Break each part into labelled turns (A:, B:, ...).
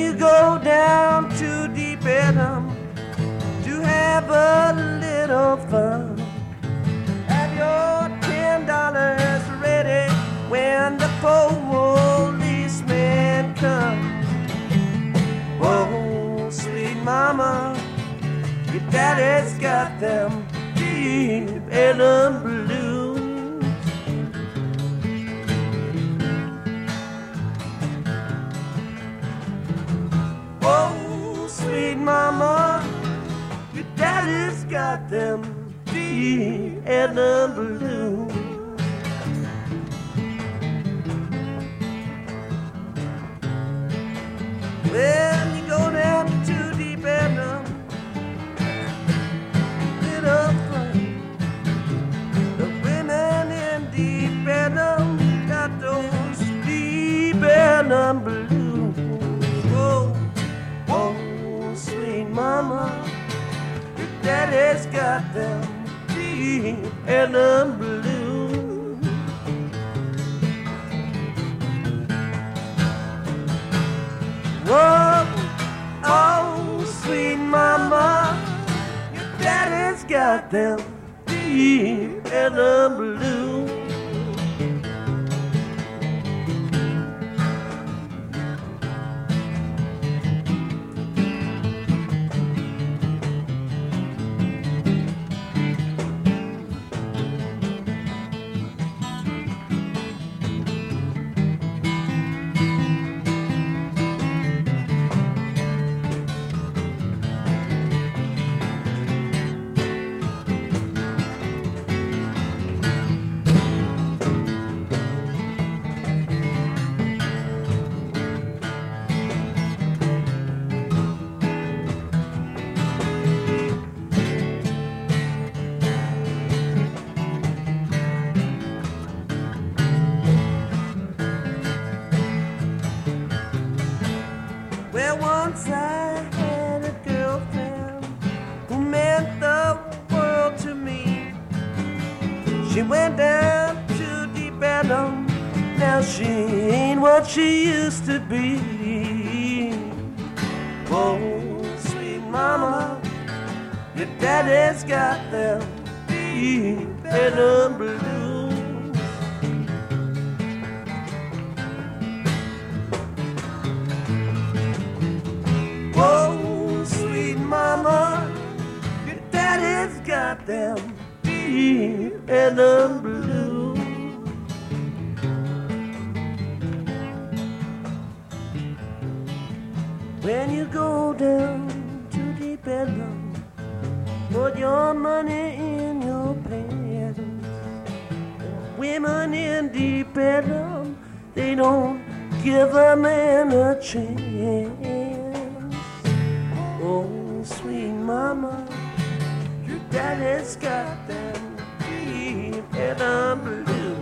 A: you go down too deep in them to have a little fun. Have your $10 ready when the policeman comes. Oh, sweet mama, your daddy's got them deep rhythm blues. Oh, sweet mama, your daddy's got them deep rhythm blues. Well, you go down too deep in them, little fun. The women in deep in them got those deep in them blues. Oh, oh, sweet mama, your daddy's got them deep in them blues. Whoa, oh, sweet mama, your daddy's got them deep in the blue. Well, once I had a girlfriend who meant the world to me. She went down too deep in them, now she ain't what she used to be. Oh, sweet mama, your daddy's got them deep in the blues. Oh, sweet mama, your daddy's got them deep in the blue. When you go down too deep in them, put your money in your pants. Women in deep in them, they don't give a man a chance. Oh, sweet mama, your daddy's got them deep in the blue.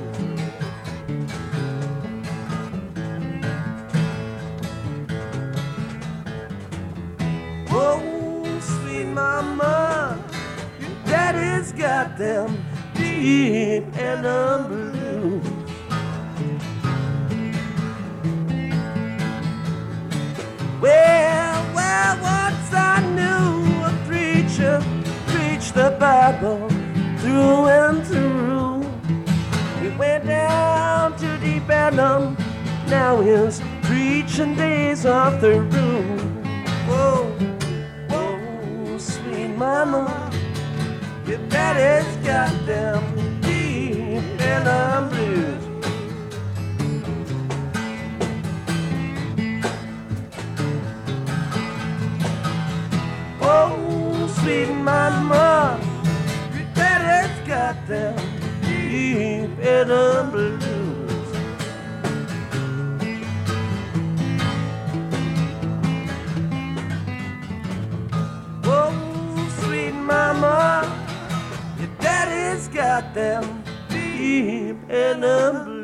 A: Oh, sweet mama, your daddy's got them deep in the blue. Well, once I knew a preacher preached the Bible through and through. He went down too deep in them, now his preaching days are through. Whoa, whoa, sweet mama, your daddy's got them deep in the blues. Oh, sweet mama, your daddy's got them deep in the blues. Oh, sweet mama, your daddy's got them deep in the blues.